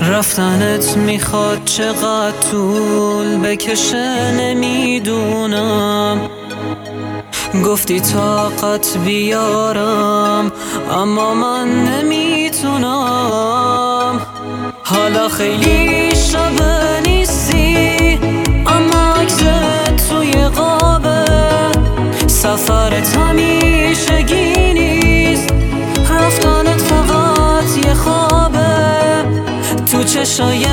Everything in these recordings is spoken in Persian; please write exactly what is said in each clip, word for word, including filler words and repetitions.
رفتنت میخواد چقدر طول بکشه نمیدونم. گفتی طاقت بیارم اما من نمیتونم. حالا خیلی شبه نیستی اما عکست توی قابه. سفرت همیشگی نیست، رفتنت فقط یه خوابه. تو چشای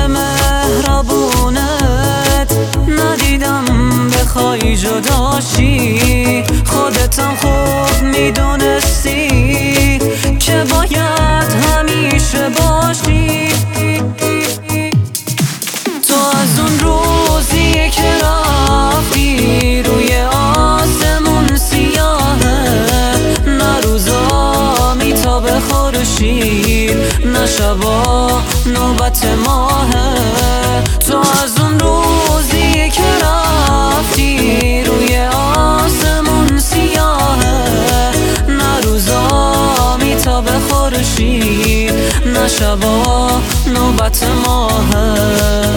مهربونت ندیدم بخوای جداشی. خودتم خوب میدونستی که باید همیشه باشی. تو از اون روزی که رفتی روی آسمون سیاهه، نه روزا میتابه خورشید نه شبا نوبت ماهه. تو از اون روزی که رفتی روی آسمون سیاهه، نه روزا میتابه خورشید نه شبا نوبت ماهه.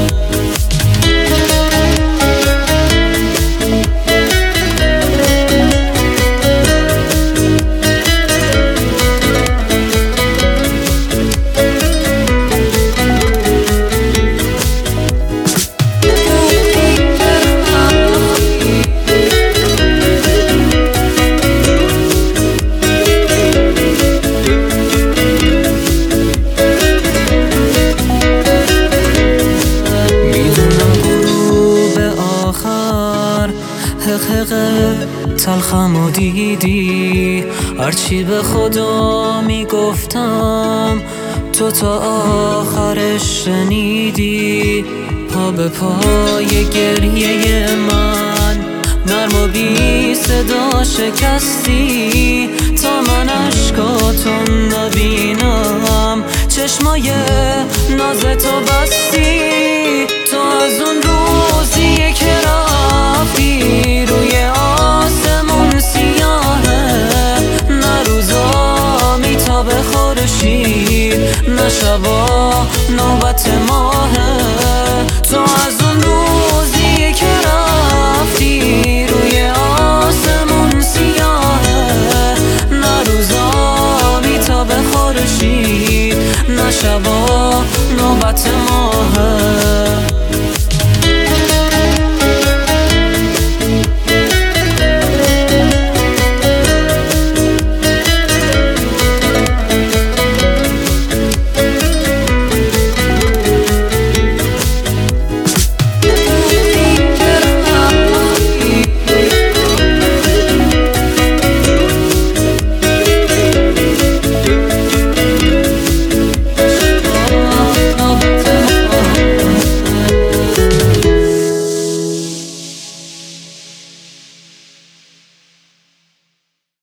حقیقه تلخمو دیدی، هرچی به خدا میگفتم تو تا آخرش شنیدی. پا به پای گریه من نرم و بی صدا شکستی تا من عشقاتو نبینم. چشمای نازتو بستی. تو از اون روزی که رفتی روی آسمون سیاهه، نه روزا میتابه خورشید نه شبا نوبت ما.